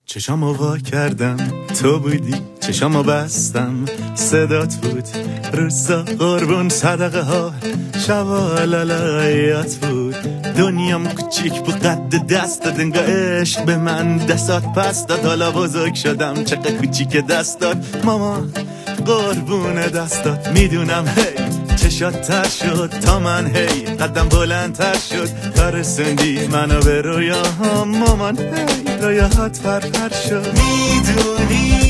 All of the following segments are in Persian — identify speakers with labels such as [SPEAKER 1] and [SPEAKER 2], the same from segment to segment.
[SPEAKER 1] چشامو وا کردم تو بودی، چشامو بستم صدات بود، روزا قربون صدقه ها، شبا لالایات بود. دنیام کوچیک بود قد دستات، انگار عشق به من دستات پس داد. حالا بزرگ شدم چقدر کوچیک دستات، ماما قربون دستات. میدونم هی چشات تر شد تا من، هی قدم بلندتر شد تا رسوندی منو به رویاهام. مامان هی رویاهات فرپر شد. میدونی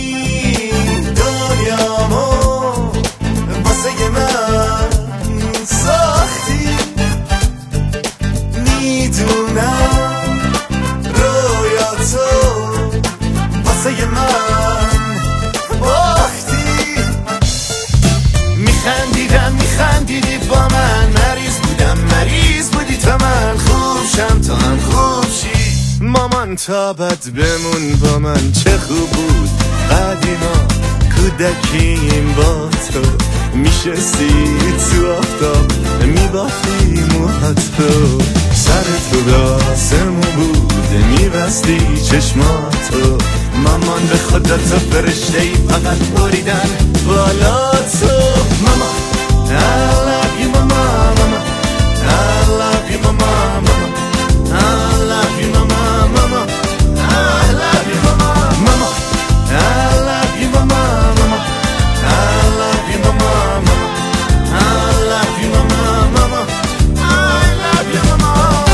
[SPEAKER 1] دنیامو واسه من ساختی، میدونم رویاتو واسه من باختی. میخندیدی با من، مریض بودی تا من خوب شم تا هم خوب شی. مامان تا بد بمون با من، چه خوب بود قدیما کودکیم با تو. میشستی تو آفتاب میبافتی موهاتو، سر تو به آسمون بود میبستی چشماتو. مامان به خدا تو فرشته‌ای، فقط بریدن بالا تو. ماما I love you mama, mama I love you mama, mama I love you mama, mama I love you mama, mama I love you mama, mama I love you mama, mama I love you mama, mama I love you mama.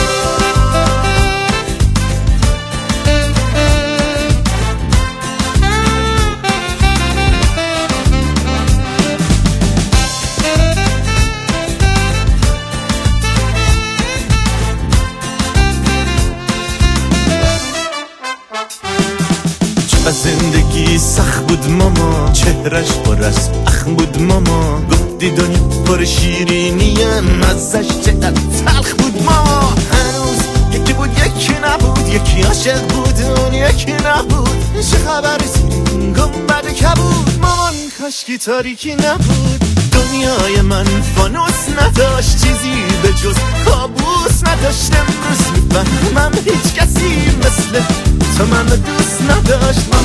[SPEAKER 1] زندگی سخت بود ماما، چهرش پر از اخم بود ماما. گفتی دنیا پر شیرینیم، ازش چقدر تلخ بود ماما. هنوز یکی بود یکی نبود، یکی عاشق بود اون یکی نبود. چه خبر سیرین گنبد کبود، مامان کاشکی تاریکی نبود. دنیای من فانوس نداشت، چیزی به جز کابوس نداشت. امروز میفهمم هیچ کسی مثل تو من دوست نداشت.